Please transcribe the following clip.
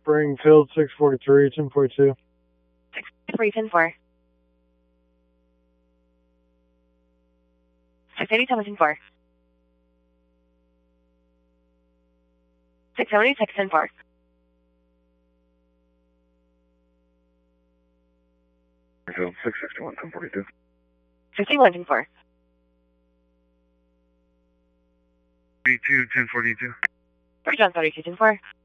Springfield 643, 1042. 643, 104. 680, 1004. 676, 104. 661, 1042. 61, 104. 32, 1042. 32, 104.